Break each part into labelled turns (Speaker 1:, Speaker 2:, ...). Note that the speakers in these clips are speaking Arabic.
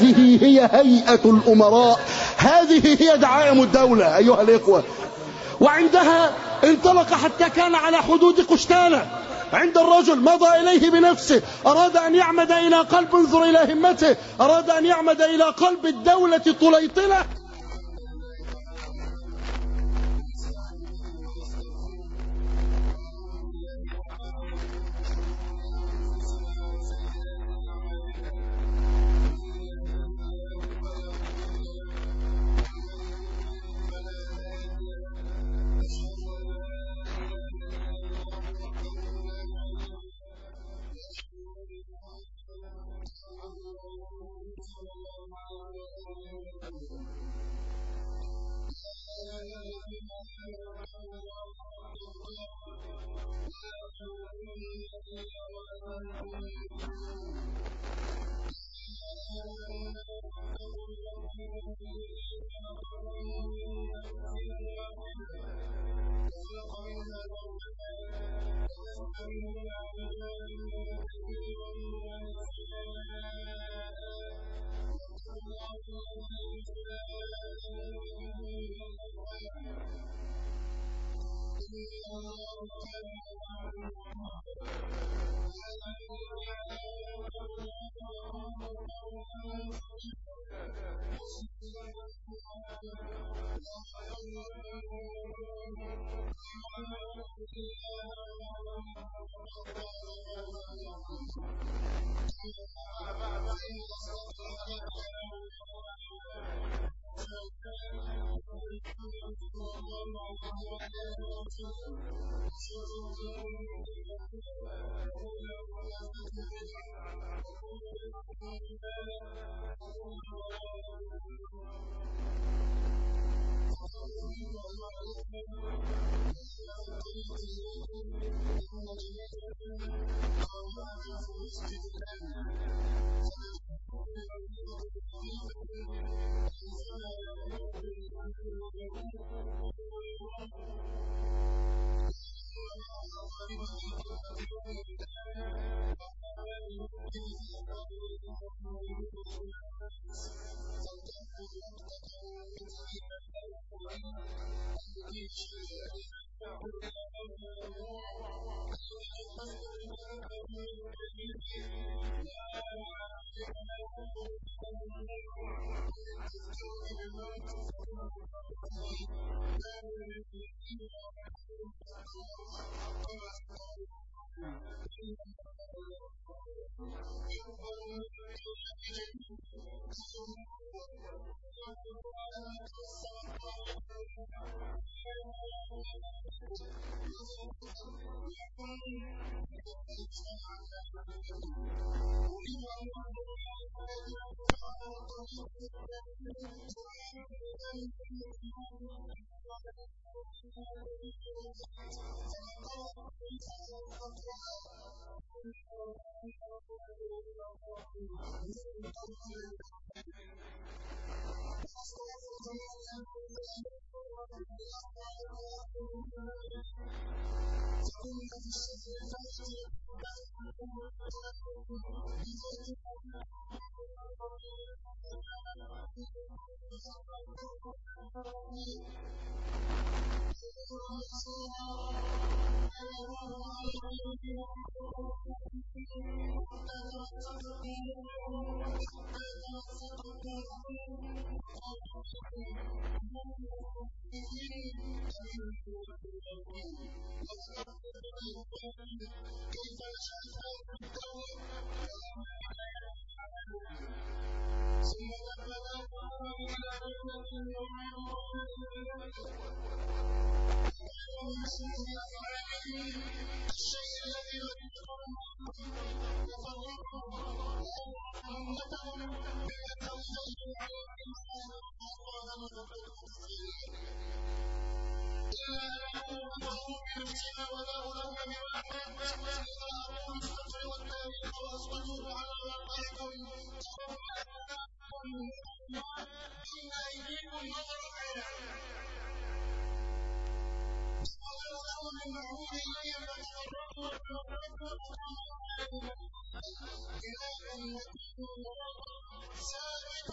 Speaker 1: هذه هي هيئة الأمراء، هذه هي دعائم الدولة أيها الإخوة. وعندها انطلق حتى كان على حدود قشتانة، عند الرجل مضى إليه بنفسه، أراد أن يعمد إلى قلب، انظر إلى همته، أراد أن يعمد إلى قلب الدولة طليطلة.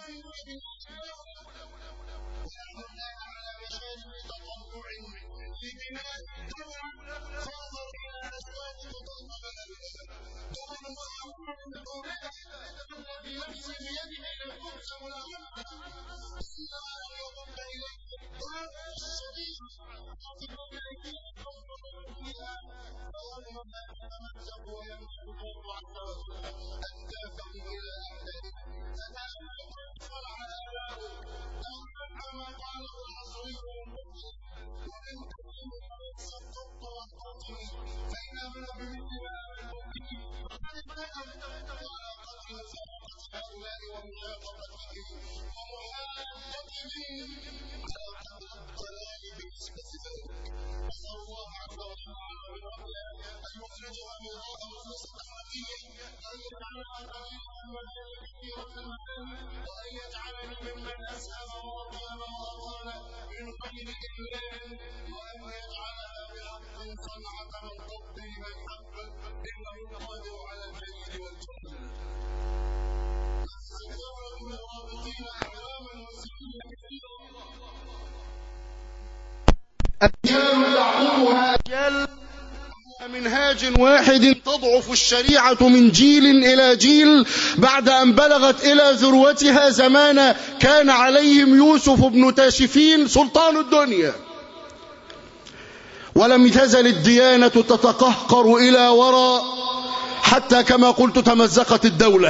Speaker 1: منهاج واحد تضعف الشريعة من جيل إلى جيل بعد أن بلغت إلى ذروتها زمان كان عليهم يوسف بن تاشفين سلطان الدنيا، ولم تزل الديانة تتقهقر إلى وراء حتى كما قلت تمزقت الدولة.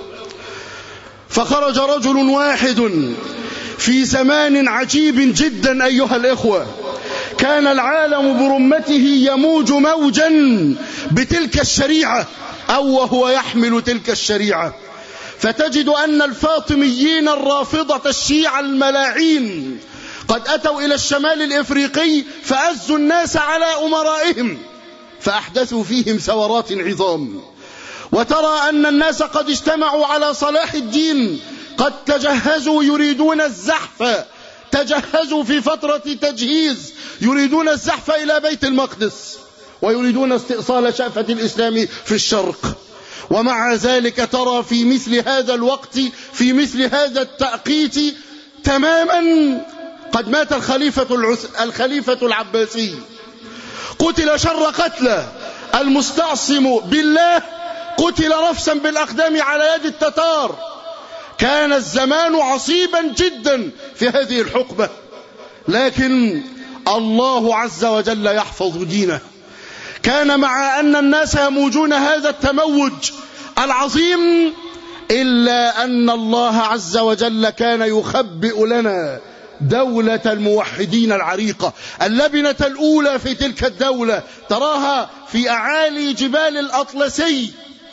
Speaker 1: فخرج رجل واحد في زمان عجيب جدا أيها الإخوة، كان العالم برمته يموج موجا بتلك الشريعة أو وهو يحمل تلك الشريعة، فتجد أن الفاطميين الرافضة الشيعة الملاعين قد أتوا إلى الشمال الإفريقي فأزوا الناس على أمرائهم فأحدثوا فيهم ثورات عظام. وترى أن الناس قد اجتمعوا على صلاح الدين، قد تجهزوا يريدون الزحف، تجهزوا في فترة تجهيز يريدون الزحف إلى بيت المقدس ويريدون استئصال شأفة الإسلام في الشرق. ومع ذلك ترى في مثل هذا الوقت في مثل هذا التأقيت تماما قد مات الخليفة العباسي، قتل شر قتلى، المستعصم بالله قتل رفسا بالأقدام على يد التتار. كان الزمان عصيبا جدا في هذه الحقبة، لكن الله عز وجل يحفظ دينه. كان مع أن الناس يموجون هذا التموج العظيم إلا أن الله عز وجل كان يخبئ لنا دولة الموحدين العريقة، اللبنة الأولى في تلك الدولة تراها في أعالي جبال الأطلسي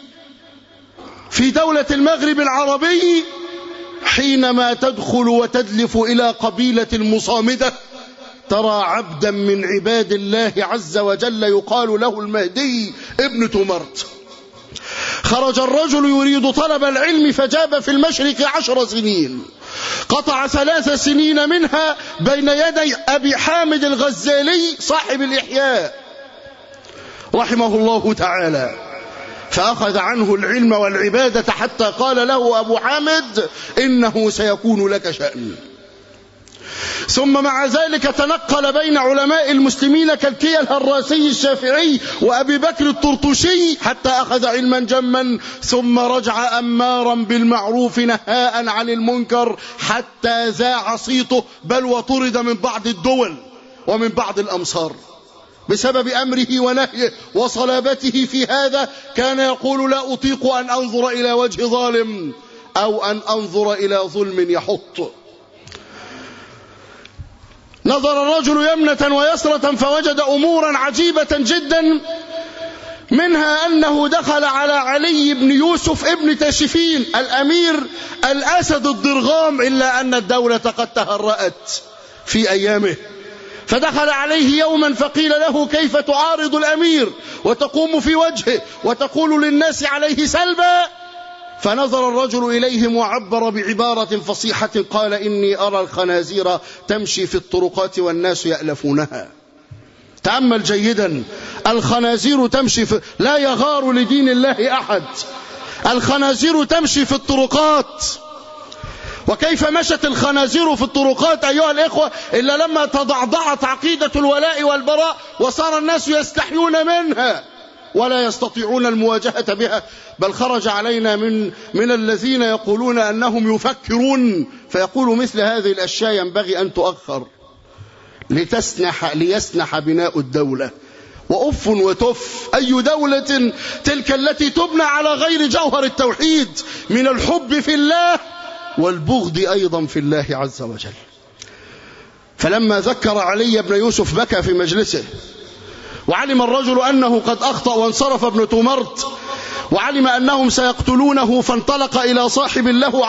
Speaker 1: في دولة المغرب العربي. حينما تدخل وتدلف إلى قبيلة المصامدة ترى عبدا من عباد الله عز وجل يقال له المهدي ابن تمرت. خرج الرجل يريد طلب العلم فجاب في المشرق 10 سنين، قطع 3 سنين منها بين يدي أبي حامد الغزالي صاحب الإحياء رحمه الله تعالى، فأخذ عنه العلم والعبادة حتى قال له أبو حامد إنه سيكون لك شأن. ثم مع ذلك تنقل بين علماء المسلمين كالكي الهراسي الشافعي وأبي بكر الطرطوشي حتى أخذ علما جما، ثم رجع أمارا بالمعروف نهاء عن المنكر حتى ذاع صيته، بل وطرد من بعض الدول ومن بعض الأمصار بسبب أمره ونهيه وصلابته في هذا. كان يقول لا أطيق أن أنظر إلى وجه ظالم أو أن أنظر إلى ظلم يحط. نظر الرجل يمنة ويسرة فوجد أمورا عجيبة جدا، منها أنه دخل على علي بن يوسف ابن تاشفين الأمير الأسد الضرغام، إلا أن الدولة قد تهرأت في أيامه، فدخل عليه يوما فقيل له كيف تعارض الأمير وتقوم في وجهه وتقول للناس عليه سلبا؟ فنظر الرجل إليهم وعبر بعبارة فصيحة قال إني أرى الخنازير تمشي في الطرقات والناس يألفونها. تأمل جيدا، الخنازير تمشي لا يغار لدين الله أحد، الخنازير تمشي في الطرقات وكيف مشت الخنازير في الطرقات أيها الإخوة إلا لما تضعضعت عقيدة الولاء والبراء وصار الناس يستحيون منها ولا يستطيعون المواجهة بها. بل خرج علينا من الذين يقولون أنهم يفكرون، فيقول مثل هذه الأشياء ينبغي أن تؤخر ليسنح بناء الدولة. وأف وتف، أي دولة تلك التي تبنى على غير جوهر التوحيد من الحب في الله والبغض أيضا في الله عز وجل. فلما ذكر علي بن يوسف بكى في مجلسه، وعلم الرجل أنه قد أخطأ وانصرف ابن تومرت، وعلم أنهم سيقتلونه، فانطلق إلى صاحب له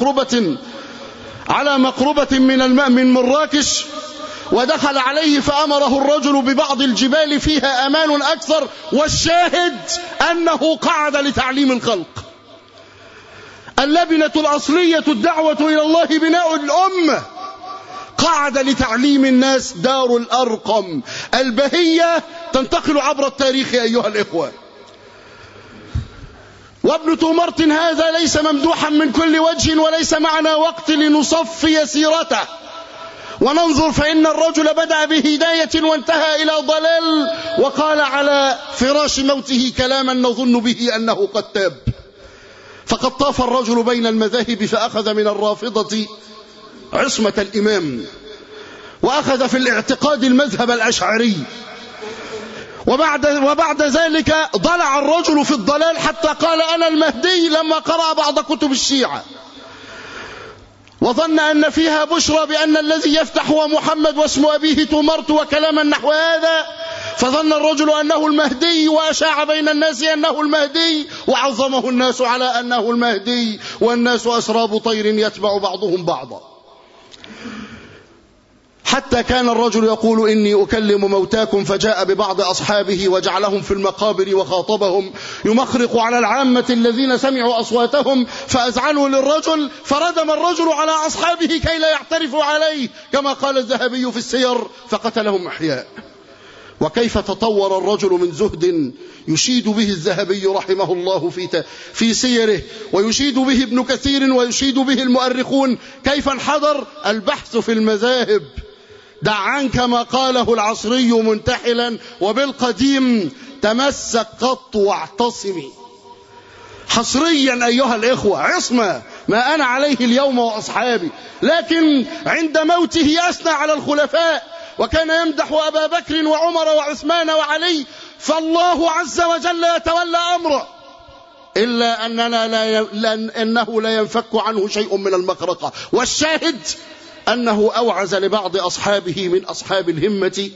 Speaker 1: على مقربة من مراكش، ودخل عليه فأمره الرجل ببعض الجبال فيها أمان أكثر، والشاهد أنه قعد لتعليم الخلق. اللبنة الأصلية الدعوة إلى الله بناء الأمة، قعد لتعليم الناس. دار الأرقم البهية تنتقل عبر التاريخ أيها الإخوة. وابن تومرت هذا ليس ممدوحا من كل وجه، وليس معنا وقت لنصفي سيرته وننظر، فإن الرجل بدأ بهداية وانتهى إلى ضلال، وقال على فراش موته كلاما نظن به أنه قد تاب. فقد طاف الرجل بين المذاهب، فأخذ من الرافضة عصمة الإمام، وأخذ في الاعتقاد المذهب الأشعري، وبعد ذلك ضلع الرجل في الضلال حتى قال أنا المهدي لما قرأ بعض كتب الشيعة، وظن أن فيها بشرى بأن الذي يفتح هو محمد واسم أبيه تومرت وكلاما نحو هذا، فظن الرجل أنه المهدي وأشاع بين الناس أنه المهدي، وعظمه الناس على أنه المهدي، والناس أسراب طير يتبع بعضهم بعضا. حتى كان الرجل يقول إني أكلم موتاكم، فجاء ببعض أصحابه وجعلهم في المقابر وخاطبهم يمخرق على العامة الذين سمعوا أصواتهم، فأذعنوا للرجل، فردم الرجل على أصحابه كي لا يعترفوا عليه كما قال الذهبي في السير، فقتلهم أحياء. وكيف تطور الرجل من زهد يشيد به الذهبي رحمه الله في سيره، ويشيد به ابن كثير، ويشيد به المؤرخون، كيف انحدر البحث في المذاهب. دع عنك ما قاله العصري منتحلا، وبالقديم تمسك قط واعتصمي. حصريا أيها الإخوة عصمة ما أنا عليه اليوم وأصحابي. لكن عند موته أثنى على الخلفاء، وكان يمدح أبا بكر وعمر وعثمان وعلي، فالله عز وجل يتولى أمره، إلا أنه لا ينفك عنه شيء من المخرقة. والشاهد أنه أوعز لبعض أصحابه من أصحاب الهمة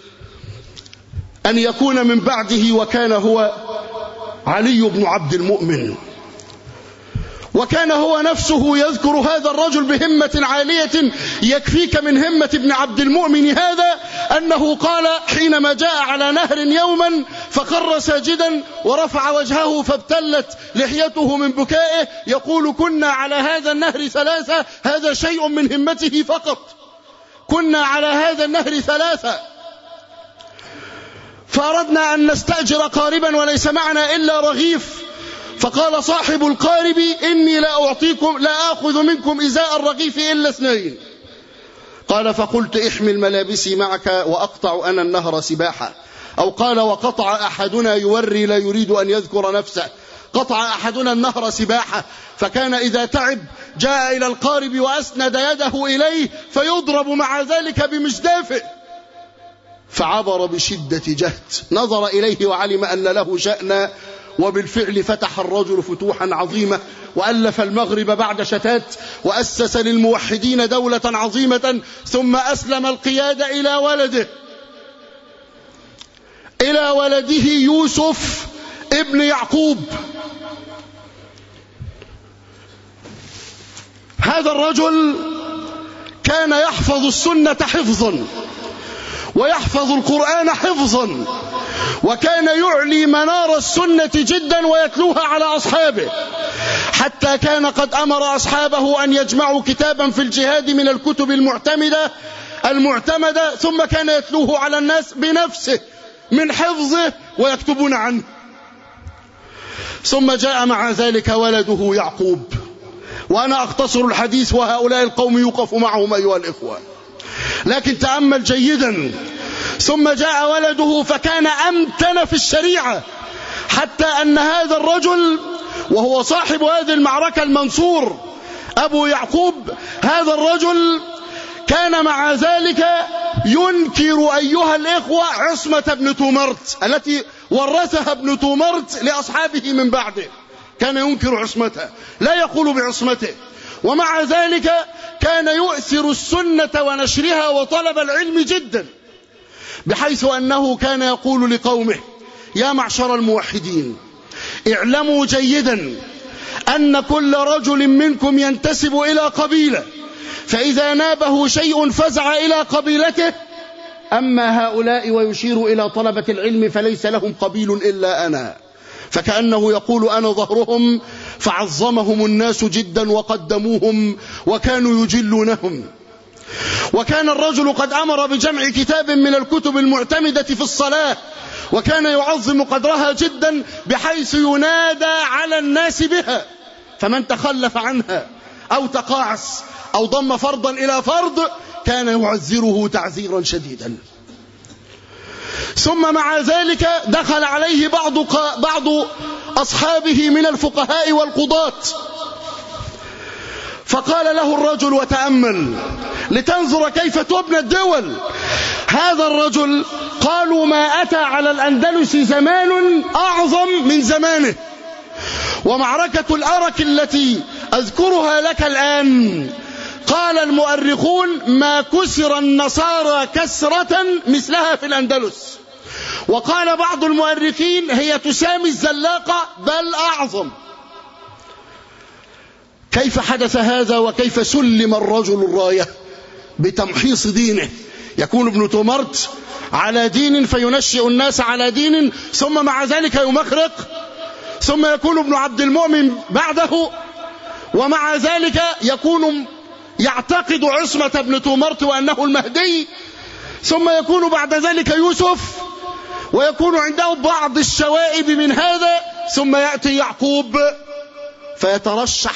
Speaker 1: أن يكون من بعده، وكان هو علي بن عبد المؤمن. وكان هو نفسه يذكر هذا الرجل بهمة عالية. يكفيك من همة ابن عبد المؤمن هذا أنه قال حينما جاء على نهر يوما فخر ساجدا ورفع وجهه فابتلت لحيته من بكائه، يقول كنا على هذا النهر ثلاثة، هذا شيء من همته فقط، كنا على هذا النهر ثلاثة، فأردنا أن نستأجر قاربا وليس معنا إلا رغيف، فقال صاحب القارب إني لا أخذ منكم إزاء الرغيف إلا اثنين. قال فقلت احمل ملابسي معك وأقطع أنا النهر سباحة. أو قال وقطع أحدنا يوري لا يريد أن يذكر نفسه، قطع أحدنا النهر سباحة، فكان إذا تعب جاء إلى القارب وأسند يده إليه فيضرب مع ذلك بمجدافه، فعبر بشدة جهد، نظر إليه وعلم أن له شأنا، وبالفعل فتح الرجل فتوحا عظيمة، وألف المغرب بعد شتات، وأسس للموحدين دولة عظيمة، ثم أسلم القيادة إلى ولده يوسف ابن يعقوب. هذا الرجل كان يحفظ السنة حفظا، ويحفظ القرآن حفظا، وكان يعلي منار السنة جدا ويتلوها على أصحابه، حتى كان قد أمر أصحابه أن يجمعوا كتابا في الجهاد من الكتب المعتمدة، ثم كان يتلوه على الناس بنفسه من حفظه ويكتبون عنه. ثم جاء مع ذلك ولده يعقوب، وأنا أختصر الحديث وهؤلاء القوم يوقف معهم أيها الإخوة. لكن تأمل جيدا. ثم جاء ولده فكان أمتن في الشريعة، حتى أن هذا الرجل وهو صاحب هذه المعركة المنصور أبو يعقوب، هذا الرجل كان مع ذلك ينكر أيها الإخوة عصمة ابن تومرت التي ورثها ابن تومرت لأصحابه من بعده، كان ينكر عصمته، لا يقول بعصمته. ومع ذلك كان يؤثر السنة ونشرها وطلب العلم جدا، بحيث أنه كان يقول لقومه: يا معشر الموحدين، اعلموا جيدا أن كل رجل منكم ينتسب إلى قبيلة، فإذا نابه شيء فزع إلى قبيلته، أما هؤلاء، ويشير إلى طلبة العلم، فليس لهم قبيل إلا أنا. فكأنه يقول: أنا ظهرهم. فعظمهم الناس جدا وقدموهم وكانوا يجلونهم. وكان الرجل قد أمر بجمع كتاب من الكتب المعتمدة في الصلاة، وكان يعظم قدرها جدا بحيث ينادى على الناس بها، فمن تخلف عنها أو تقاعس أو ضم فرضا إلى فرض كان يعذره تعذيرا شديدا. ثم مع ذلك دخل عليه بعض أصحابه من الفقهاء والقضاة، فقال له الرجل: وتأمل لتنظر كيف تبنى الدول. هذا الرجل قالوا: ما أتى على الأندلس زمان أعظم من زمانه. ومعركة الأرك التي أذكرها لك الآن، قال المؤرخون: ما كسر النصارى كسرة مثلها في الأندلس. وقال بعض المؤرخين: هي تسامي الزلاقة بل أعظم. كيف حدث هذا؟ وكيف سلم الرجل الراية بتمحيص دينه؟ يكون ابن تومرت على دين فينشئ الناس على دين، ثم مع ذلك يمخرق، ثم يكون ابن عبد المؤمن بعده، ومع ذلك يكون يعتقد عصمة ابن تومرت وأنه المهدي، ثم يكون بعد ذلك يوسف، ويكون عنده بعض الشوائب من هذا، ثم يأتي يعقوب فيترشح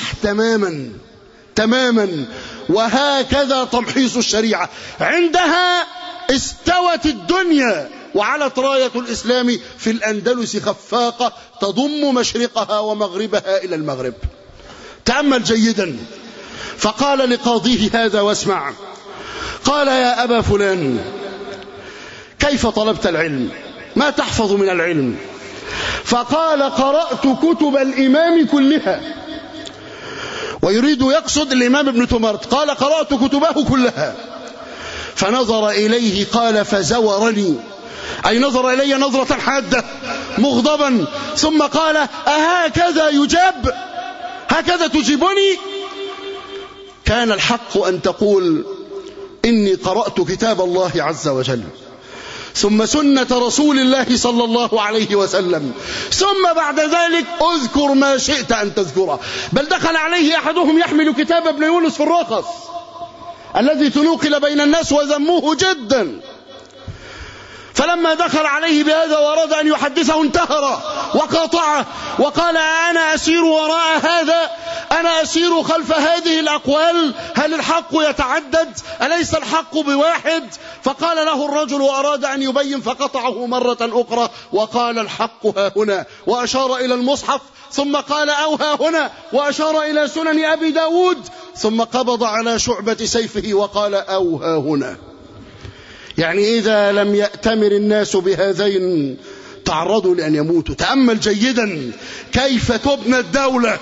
Speaker 1: تماما. وهكذا تمحيص الشريعة. عندها استوت الدنيا وعلت راية الإسلام في الأندلس خفاقة تضم مشرقها ومغربها إلى المغرب. تأمل جيدا. فقال لقاضيه هذا واسمع، قال: يا أبا فلان، كيف طلبت العلم؟ ما تحفظ من العلم؟ فقال: قرأت كتب الإمام كلها. ويريد يقصد الإمام ابن تومرت. قال: قرأت كتبه كلها. فنظر إليه قال: فزورني، أي نظر إلي نظرة حادة مغضبا، ثم قال: أهكذا يجاب؟ هكذا تجيبني؟ كان الحق أن تقول: إني قرأت كتاب الله عز وجل، ثم سنة رسول الله صلى الله عليه وسلم، ثم بعد ذلك اذكر ما شئت أن تذكره. بل دخل عليه أحدهم يحمل كتاب ابن يونس في الرخص الذي تنوقل بين الناس وذموه جدا، فلما دخل عليه بهذا وأراد أن يحدثه انتهر وقاطعه وقال: أنا أسير وراء هذا، أنا أسير خلف هذه الأقوال، هل الحق يتعدد؟ أليس الحق بواحد؟ فقال له الرجل وأراد أن يبين فقطعه مرة أخرى وقال: الحق ها هنا، وأشار إلى المصحف، ثم قال: أو ها هنا، وأشار إلى سنن أبي داود، ثم قبض على شعبة سيفه وقال: أو ها هنا. يعني إذا لم يأتمر الناس بهذين تعرضوا لأن يموتوا. تأمل جيدا كيف تبنى الدولة.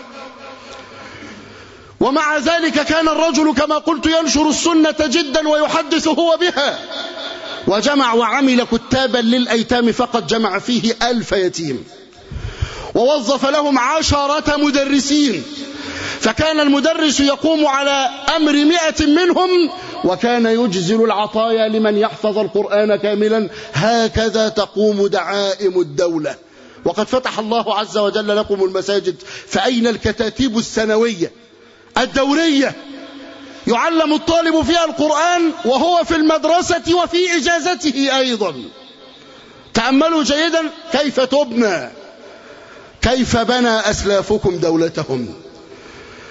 Speaker 1: ومع ذلك كان الرجل كما قلت ينشر السنة جدا ويحدث هو بها، وجمع وعمل كتابا للأيتام فقط، جمع فيه 1000 يتيم، ووظف لهم 10 مدرسين، فكان المدرس يقوم على أمر 100 منهم، وكان يجزل العطايا لمن يحفظ القرآن كاملا. هكذا تقوم دعائم الدولة. وقد فتح الله عز وجل لكم المساجد، فأين الكتاتيب السنوية الدورية يعلم الطالب فيها القرآن وهو في المدرسة وفي إجازته أيضا؟ تأملوا جيدا كيف تبنى، كيف بنى أسلافكم دولتهم،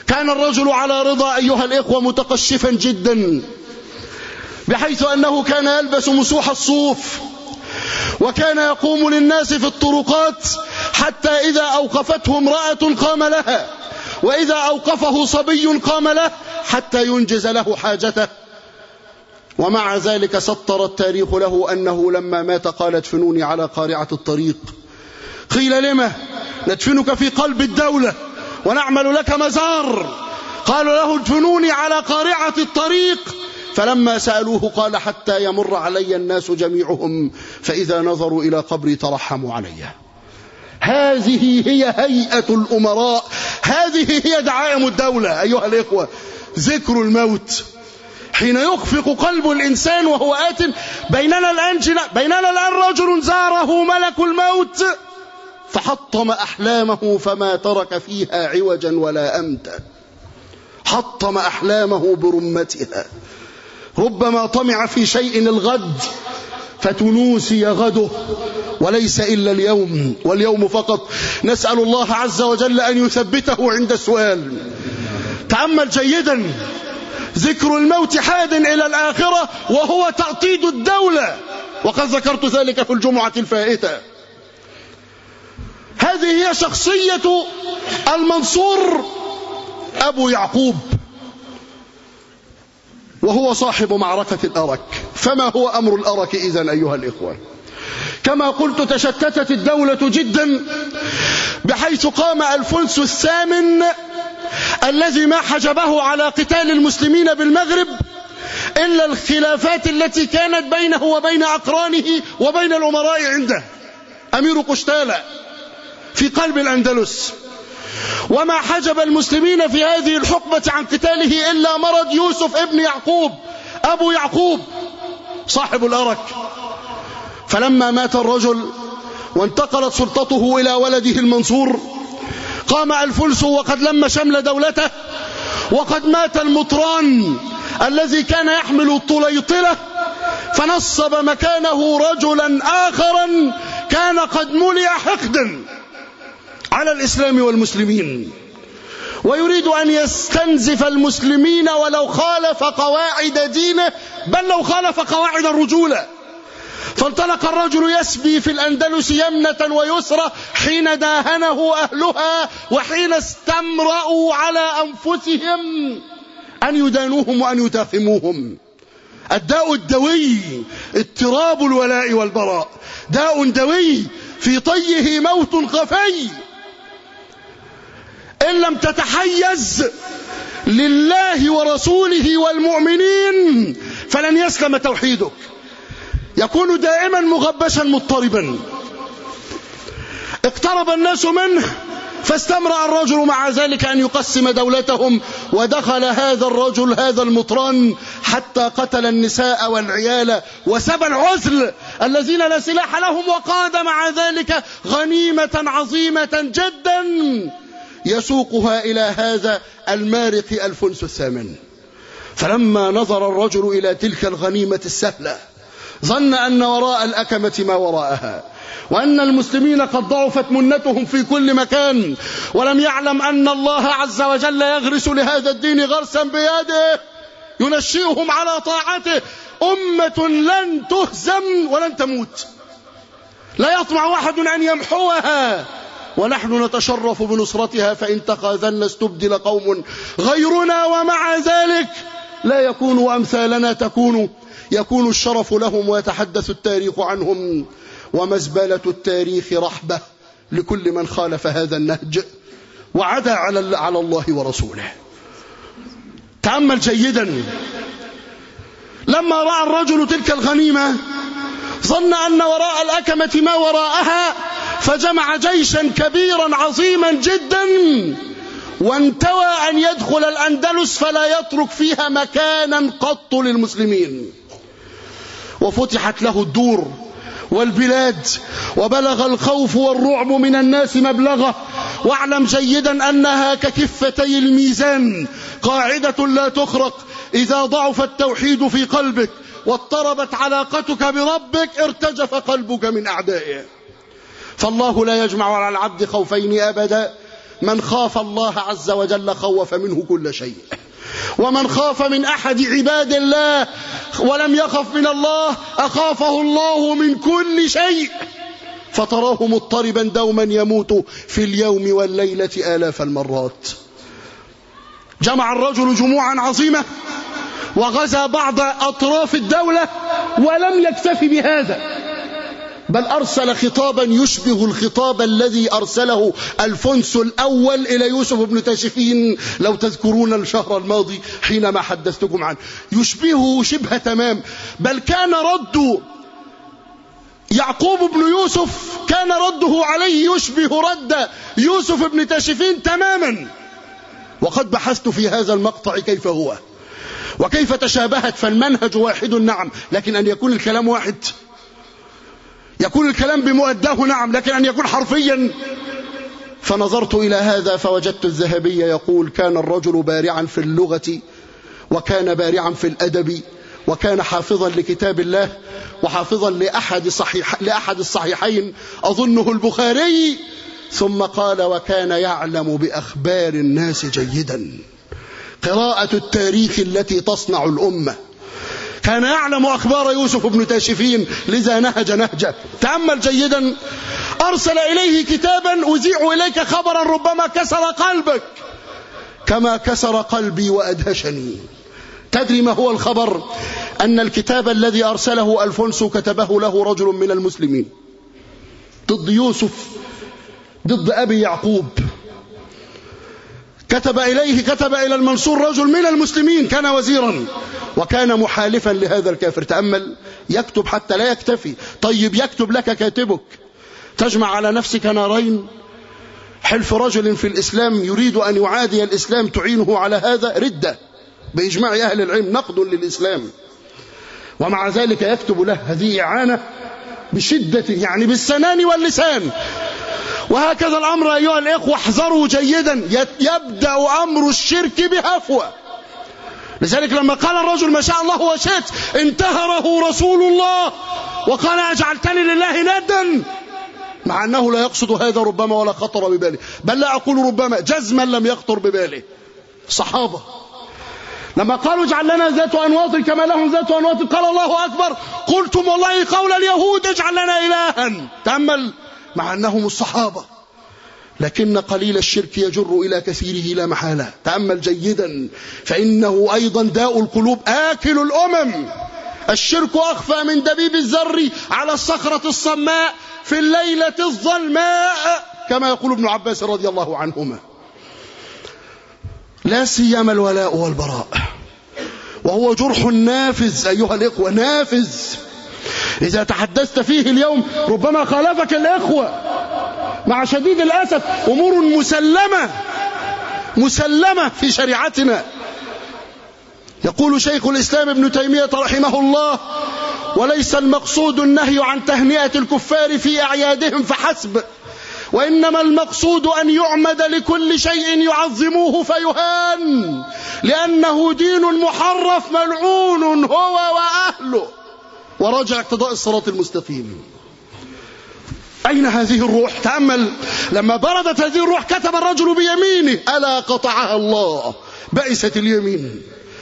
Speaker 1: كان الرجل على رضا أيها الإخوة متقشفا جدا، بحيث أنه كان يلبس مسوح الصوف، وكان يقوم للناس في الطرقات حتى إذا أوقفته امرأة قام لها، وإذا أوقفه صبي قام له حتى ينجز له حاجته. ومع ذلك سطر التاريخ له أنه لما مات قال ادفنوني على قارعة الطريق. قيل لما؟ ندفنك في قلب الدولة ونعمل لك مزار. قالوا له ادفنوني على قارعة الطريق. فلما سألوه قال حتى يمر علي الناس جميعهم فإذا نظروا إلى قبري ترحموا علي. هذه هي هيئة الأمراء، هذه هي دعائم الدولة أيها الإخوة. ذكر الموت حين يخفق قلب الإنسان وهو آت. بيننا الآن رجل زاره ملك الموت فحطم أحلامه فما ترك فيها عوجا ولا أمتا، حطم أحلامه برمتها. ربما طمع في شيء الغد فتنوسي غده، وليس إلا اليوم واليوم فقط. نسأل الله عز وجل أن يثبته عند السؤال. تأمل جيدا، ذكر الموت حاد إلى الآخرة وهو تعطيد الدولة، وقد ذكرت ذلك في الجمعة الفائتة. هذه هي شخصية المنصور أبو يعقوب، وهو صاحب معركة الأرك. فما هو أمر الأرك إذن أيها الإخوة؟ كما قلت تشتتت الدولة جدا، بحيث قام ألفونسو الثامن الذي ما حجبه على قتال المسلمين بالمغرب إلا الخلافات التي كانت بينه وبين أقرانه وبين الأمراء عنده، أمير قشتالة في قلب الأندلس. وما حجب المسلمين في هذه الحقبة عن قتاله إلا مرض يوسف ابن يعقوب أبو يعقوب صاحب الأرك. فلما مات الرجل وانتقلت سلطته إلى ولده المنصور، قام ألفونسو وقد لم شمل دولته، وقد مات المطران الذي كان يحمل الطليطلة، فنصب مكانه رجلا آخرا كان قد ملئ حقدا على الإسلام والمسلمين، ويريد أن يستنزف المسلمين ولو خالف قواعد دينه، بل لو خالف قواعد الرجولة. فانطلق الرجل يسبي في الأندلس يمنة ويسرى حين داهنه أهلها، وحين استمرأوا على أنفسهم أن يدانوهم وأن يتاخموهم. الداء الدوي اضطراب الولاء والبراء، داء دوي في طيه موت خفي. إن لم تتحيز لله ورسوله والمؤمنين فلن يسلم توحيدك، يكون دائما مغبشا مضطربا. اقترب الناس منه فاستمرأ الرجل مع ذلك أن يقسم دولتهم، ودخل هذا الرجل هذا المطران حتى قتل النساء والعيال وسبى العزل الذين لا سلاح لهم، وقاد مع ذلك غنيمة عظيمة جدا يسوقها إلى هذا المارق ألفونسو الثامن. فلما نظر الرجل إلى تلك الغنيمة السهلة ظن أن وراء الأكمة ما وراءها، وأن المسلمين قد ضعفت منتهم في كل مكان، ولم يعلم أن الله عز وجل يغرس لهذا الدين غرسا بيده ينشئهم على طاعته. أمة لن تهزم ولن تموت، لا يطمع أحد أن يمحوها، ونحن نتشرف بنصرتها، فإن تخاذلنا استبدل قوم غيرنا، ومع ذلك لا يكونوا أمثالنا يكون الشرف لهم ويتحدث التاريخ عنهم، ومزبلة التاريخ رحبة لكل من خالف هذا النهج وعدا على الله ورسوله. تأمل جيدا، لما رأى الرجل تلك الغنيمة ظن أن وراء الأكمة ما وراءها، فجمع جيشا كبيرا عظيما جدا، وانتوى أن يدخل الأندلس فلا يترك فيها مكانا قط للمسلمين. وفتحت له الدور والبلاد، وبلغ الخوف والرعب من الناس مبلغه. واعلم جيدا أنها ككفتي الميزان، قاعدة لا تخرق. إذا ضعف التوحيد في قلبك واضطربت علاقتك بربك ارتجف قلبك من أعدائه. فالله لا يجمع على العبد خوفين أبدا، من خاف الله عز وجل خوف منه كل شيء، ومن خاف من أحد عباد الله ولم يخف من الله أخافه الله من كل شيء، فتراه مضطربا دوما يموت في اليوم والليلة آلاف المرات. جمع الرجل جموعا عظيمة وغزا بعض أطراف الدولة، ولم يكتفي بهذا، بل أرسل خطابا يشبه الخطاب الذي أرسله ألفونس الأول إلى يوسف بن تاشفين، لو تذكرون الشهر الماضي حينما حدثتكم عنه، يشبهه شبه تمام. بل كان رد يعقوب بن يوسف كان رده عليه يشبه رد يوسف بن تاشفين تماما. وقد بحثت في هذا المقطع كيف هو وكيف تشابهت، فالمنهج واحد نعم، لكن أن يكون الكلام واحد، يكون الكلام بمؤداه نعم، لكن أن يكون حرفيا. فنظرت إلى هذا فوجدت الذهبي يقول: كان الرجل بارعا في اللغة، وكان بارعا في الأدب، وكان حافظا لكتاب الله، وحافظا لأحد الصحيحين أظنه البخاري. ثم قال: وكان يعلم بأخبار الناس جيدا، قراءة التاريخ التي تصنع الأمة. كان يعلم أخبار يوسف بن تاشفين، لذا نهج نهجه. تأمل جيدا: أرسل إليه كتابا أذيع إليك خبرا ربما كسر قلبك كما كسر قلبي وأدهشني. تدري ما هو الخبر؟ أن الكتاب الذي أرسله ألفونس كتبه له رجل من المسلمين ضد يوسف، ضد أبي يعقوب. كتب إلى المنصور رجل من المسلمين، كان وزيرا وكان محالفا لهذا الكافر. تأمل، يكتب حتى لا يكتفي. طيب يكتب لك كاتبك، تجمع على نفسك نارين. حلف رجل في الإسلام يريد أن يعادي الإسلام تعينه على هذا ردة بإجماع أهل العلم، نقد للإسلام، ومع ذلك يكتب له. هذه إعانة بشدة، يعني بالسنان واللسان. وهكذا الأمر أيها الإخوة، احذروا جيدا، يبدأ أمر الشرك بهفوة. لذلك لما قال الرجل ما شاء الله وشئت انتهره رسول الله وقال: أجعلتني لله ندا، مع أنه لا يقصد هذا ربما ولا خطر بباله، بل لا أقول ربما، جزما لم يخطر بباله. صحابة لما قالوا: اجعل لنا ذات أنواط كما لهم ذات أنواط، قال: الله أكبر، قلتم والله قول اليهود اجعل لنا إلها. تأمل، مع أنهم الصحابة، لكن قليل الشرك يجر إلى كثيره لا محالة. تأمل جيدا، فإنه أيضا داء القلوب آكل الأمم. الشرك أخفى من دبيب الذر على الصخرة الصماء في الليلة الظلماء، كما يقول ابن عباس رضي الله عنهما. لا سيما الولاء والبراء، وهو جرح نافذ أيها الإخوة، نافذ. إذا تحدثت فيه اليوم ربما خالفك الإخوة، مع شديد الأسف، أمور مسلمة في شريعتنا. يقول شيخ الإسلام ابن تيمية رحمه الله: وليس المقصود النهي عن تهنئة الكفار في أعيادهم فحسب، وإنما المقصود أن يعمد لكل شيء يعظموه فيهان، لأنه دين محرف ملعون هو وأهله، وراجع اقتضاء الصراط المستقيم. أين هذه الروح؟ تأمل، لما بردت هذه الروح كتب الرجل بيمينه: ألا قطعها الله، بئست اليمين.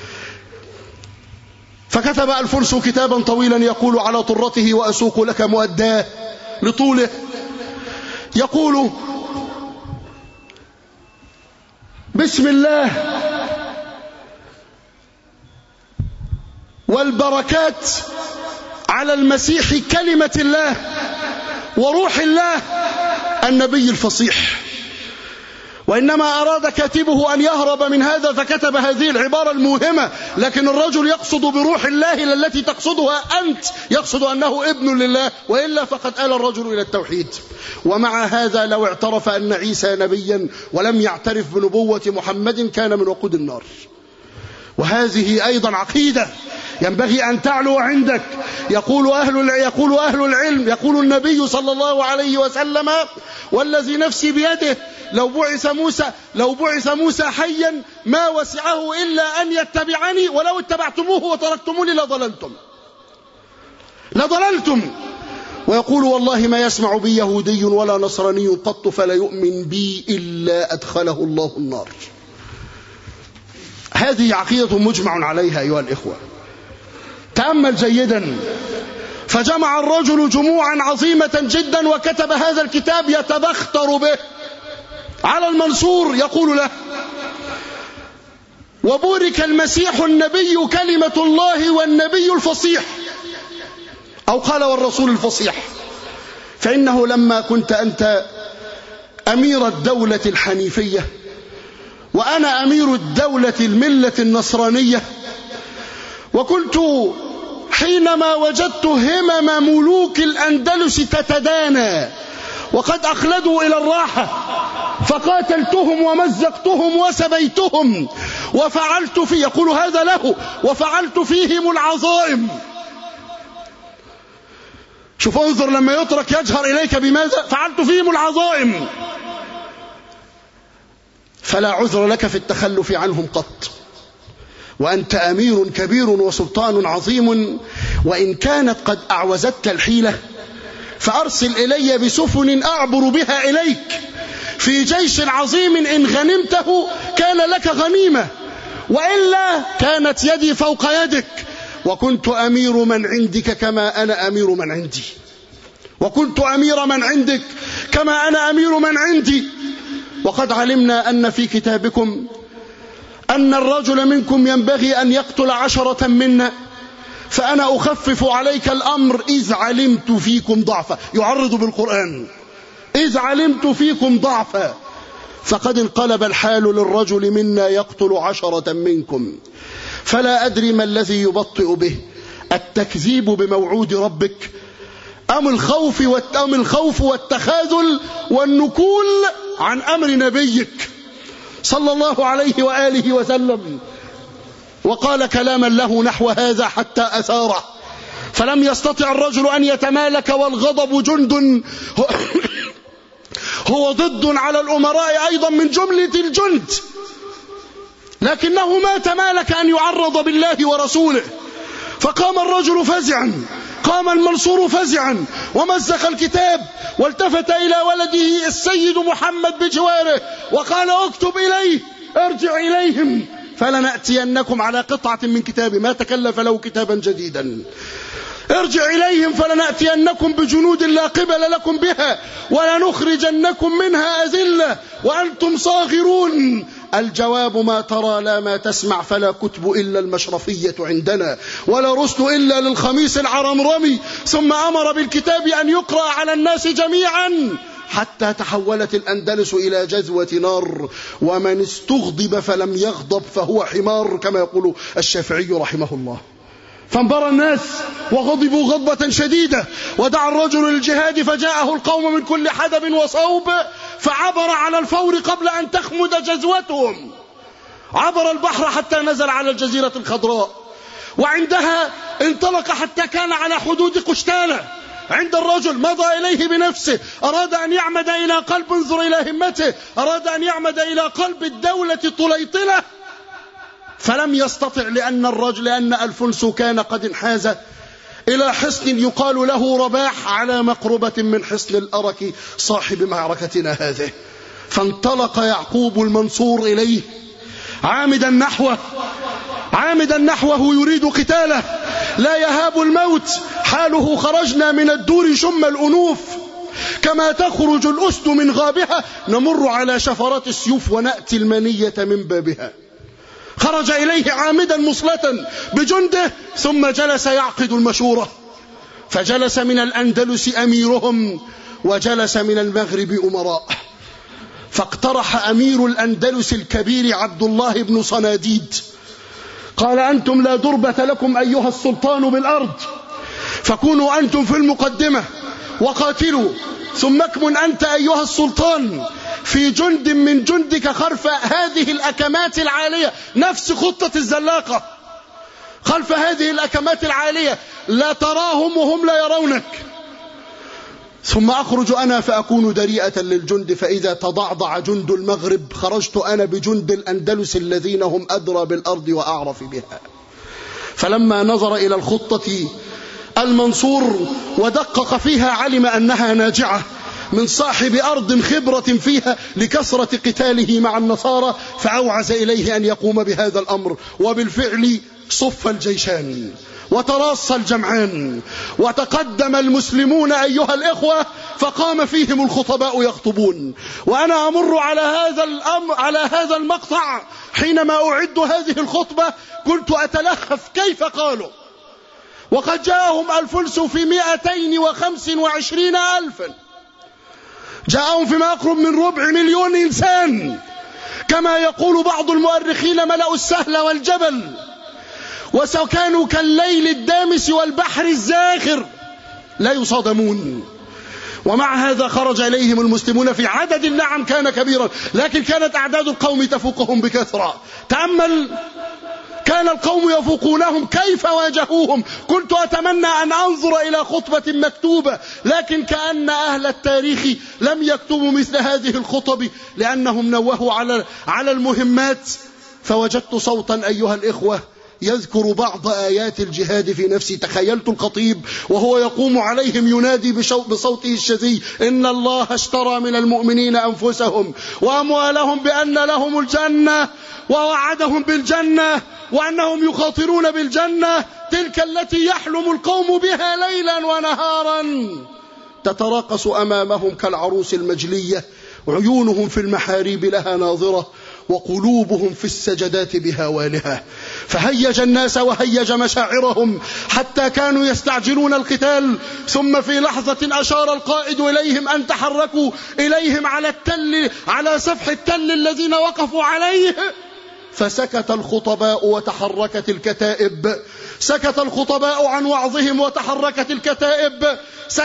Speaker 1: فكتب ألفونس كتابا طويلا يقول على طرته: وأسوق لك مؤداه لطوله. يقول: بسم الله والبركات على المسيح كلمة الله وروح الله النبي الفصيح. وإنما أراد كاتبه أن يهرب من هذا فكتب هذه العبارة الموهمة، لكن الرجل يقصد بروح الله التي تقصدها أنت، يقصد أنه ابن لله، وإلا فقد آل الرجل إلى التوحيد. ومع هذا لو اعترف أن عيسى نبيا ولم يعترف بنبوة محمد كان من وقود النار. وهذه أيضا عقيدة ينبغي أن تعلو عندك. يقول أهل العلم، يقول النبي صلى الله عليه وسلم: والذي نفسي بيده لو بعث موسى حيا ما وسعه إلا أن يتبعني، ولو اتبعتموه وتركتموني لضللتم. ويقول والله ما يسمع بي يهودي ولا نصراني قط فلا يؤمن بي إلا أدخله الله النار. هذه عقيدة مجمع عليها أيها الإخوة. تأمل جيدا. فجمع الرجل جموعا عظيمة جدا وكتب هذا الكتاب يتبختر به على المنصور، يقول له: وبورك المسيح النبي كلمة الله والنبي الفصيح، أو قال والرسول الفصيح، فإنه لما كنت أنت أمير الدولة الحنيفية وأنا أمير الدولة الملة النصرانية، وكنت حينما وجدت همم ملوك الأندلس تتدانى وقد أخلدوا إلى الراحة فقاتلتهم ومزقتهم وسبيتهم وفعلت في، يقول هذا له، وفعلت فيهم العظائم. شوف انظر لما يترك يجهر إليك بماذا؟ فعلت فيهم العظائم، فلا عذر لك في التخلف عنهم قط، وأنت أمير كبير وسلطان عظيم، وإن كانت قد أعوزتك الحيلة فأرسل إلي بسفن أعبر بها إليك في جيش عظيم، إن غنمته كان لك غنيمة وإلا كانت يدي فوق يدك، وكنت أمير من عندك كما أنا أمير من عندي، وكنت أمير من عندك كما أنا أمير من عندي. وقد علمنا أن في كتابكم أن الرجل منكم ينبغي أن يقتل 10 منا، فأنا أخفف عليك الأمر إذ علمت فيكم ضعفا. يعرض بالقرآن: إذ علمت فيكم ضعفا، فقد انقلب الحال للرجل منا يقتل 10 منكم، فلا أدري ما الذي يبطئ به، التكذيب بموعود ربك أم الخوف والتخاذل والنكول عن أمر نبيك صلى الله عليه وآله وسلم. وقال كلاما له نحو هذا حتى أثاره، فلم يستطع الرجل أن يتمالك، والغضب جند هو ضد على الأمراء أيضا من جملة الجند، لكنه ما تمالك أن يعرض بالله ورسوله، فقام الرجل فزعا، قام المنصور فزعا ومزق الكتاب، والتفت إلى ولده السيد محمد بجواره وقال: اكتب إليه، ارجع إليهم فلنأتينكم على قطعة من كتابي، ما تكلف له كتابا جديدا، ارجع إليهم فلنأتينكم بجنود لا قبل لكم بها ولنخرجنكم منها أذلة وأنتم صاغرون. الجواب: ما ترى لا ما تسمع، فلا كتب إلا المشرفية عندنا ولا رسل إلا للخميس العرمرمي. ثم أمر بالكتاب أن يقرأ على الناس جميعا حتى تحولت الأندلس إلى جذوة نار، ومن استغضب فلم يغضب فهو حمار، كما يقول الشافعي رحمه الله. فانبرى الناس وغضبوا غضبة شديدة، ودعا الرجل للجهاد، فجاءه القوم من كل حدب وصوب، فعبر على الفور قبل أن تخمد جزوتهم، عبر البحر حتى نزل على الجزيرة الخضراء، وعندها انطلق حتى كان على حدود قشتالة. عند الرجل مضى إليه بنفسه، أراد أن يعمد إلى قلب، انظر إلى همته، أراد أن يعمد إلى قلب الدولة طليطلة، فلم يستطع، لأن ألفونس كان قد انحاز إلى حصن يقال له رباح على مقربة من حصن الأرك صاحب معركتنا هذه. فانطلق يعقوب المنصور إليه عامدا نحوه يريد قتاله، لا يهاب الموت، حاله: خرجنا من الدور شم الأنوف كما تخرج الأسد من غابها، نمر على شفرات السيوف ونأتي المنية من بابها. خرج إليه عامدا مصلة بجنده، ثم جلس يعقد المشورة، فجلس من الأندلس أميرهم وجلس من المغرب أمراء، فاقترح أمير الأندلس الكبير عبد الله بن صناديد، قال: أنتم لا دربة لكم أيها السلطان بالأرض، فكونوا أنتم في المقدمة وقاتلوا، ثم اكمن أنت أيها السلطان في جند من جندك خلف هذه الأكمات العالية، نفس خطة الزلاقة، خلف هذه الأكمات العالية لا تراهم وهم لا يرونك، ثم أخرج أنا فأكون دريئة للجند، فإذا تضعضع جند المغرب خرجت أنا بجند الأندلس الذين هم أدرى بالأرض وأعرف بها. فلما نظر إلى الخطة المنصور ودقق فيها علم أنها ناجعة من صاحب أرض خبرة فيها لكثرة قتاله مع النصارى، فأوعز إليه أن يقوم بهذا الأمر. وبالفعل صف الجيشان وتراص الجمعان وتقدم المسلمون أيها الإخوة، فقام فيهم الخطباء يخطبون. وأنا أمر على هذا المقطع حينما أعد هذه الخطبة كنت أتلهف كيف قالوا، وقد جاءهم الفلس في 225,000، جاءهم فيما أقرب من 250,000 إنسان، كما يقول بعض المؤرخين ملأوا السهل والجبل، وكانوا كالليل الدامس والبحر الزاخر لا يصادمون. ومع هذا خرج إليهم المسلمون في عدد نعم كان كبيرا، لكن كانت أعداد القوم تفوقهم بكثرة. تأمل، كان القوم يفوقونهم، كيف واجهوهم؟ كنت أتمنى أن أنظر إلى خطبة مكتوبة، لكن كأن أهل التاريخ لم يكتبوا مثل هذه الخطب لأنهم نوهوا على المهمات. فوجدت صوتا أيها الإخوة يذكر بعض آيات الجهاد في نفسي. تخيلت الخطيب وهو يقوم عليهم ينادي بصوته الشذي: إن الله اشترى من المؤمنين أنفسهم وأموالهم بأن لهم الجنة ووعدهم بالجنة وأنهم يخاطرون بالجنة تلك التي يحلم القوم بها ليلا ونهارا، تتراقص أمامهم كالعروس المجلية، عيونهم في المحاريب لها ناظرة وقلوبهم في السجدات بهوالها. فهيج الناس وهيج مشاعرهم حتى كانوا يستعجلون القتال. ثم في لحظة أشار القائد إليهم أن تحركوا إليهم على سفح التل الذين وقفوا عليه، فسكت الخطباء وتحركت الكتائب. سكت الخطباء عن وعظهم وتحركت الكتائب،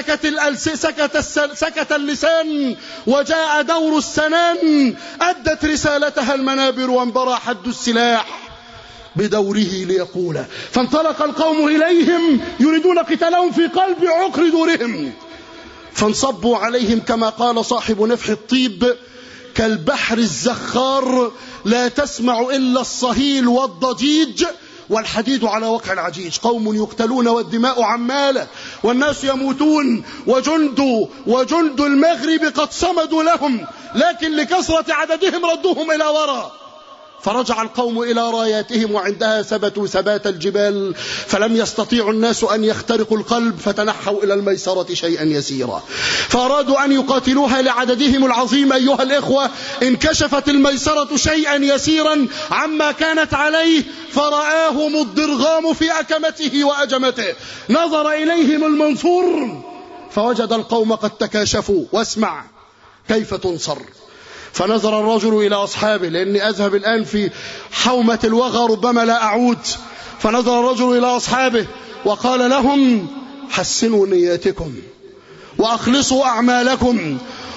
Speaker 1: سكت اللسان، وجاء دور السنان، أدت رسالتها المنابر وانبرى حد السلاح بدوره ليقول. فانطلق القوم إليهم يريدون قتالهم في قلب عقر دورهم، فانصبوا عليهم كما قال صاحب نفح الطيب: كالبحر الزخار لا تسمع إلا الصهيل والضجيج والحديد على وقع العجيج. قوم يقتلون والدماء عمالة والناس يموتون، وجند المغرب قد صمدوا لهم، لكن لكثرة عددهم ردوهم إلى وراء. فرجع القوم إلى راياتهم وعندها ثبتوا ثبات الجبال، فلم يستطيعوا الناس أن يخترقوا القلب، فتنحوا إلى الميسرة شيئا يسيرا، فأرادوا أن يقاتلوها لعددهم العظيم. أيها الإخوة، انكشفت الميسرة شيئا يسيرا عما كانت عليه، فرآهم الضرغام في أكمته وأجمته. نظر إليهم المنصور فوجد القوم قد تكاشفوا. واسمع كيف تنصر. فنظر الرجل إلى أصحابه، لأني أذهب الآن في حومة الوغى ربما لا أعود. فنظر الرجل إلى أصحابه وقال لهم: حسنوا نياتكم وأخلصوا أعمالكم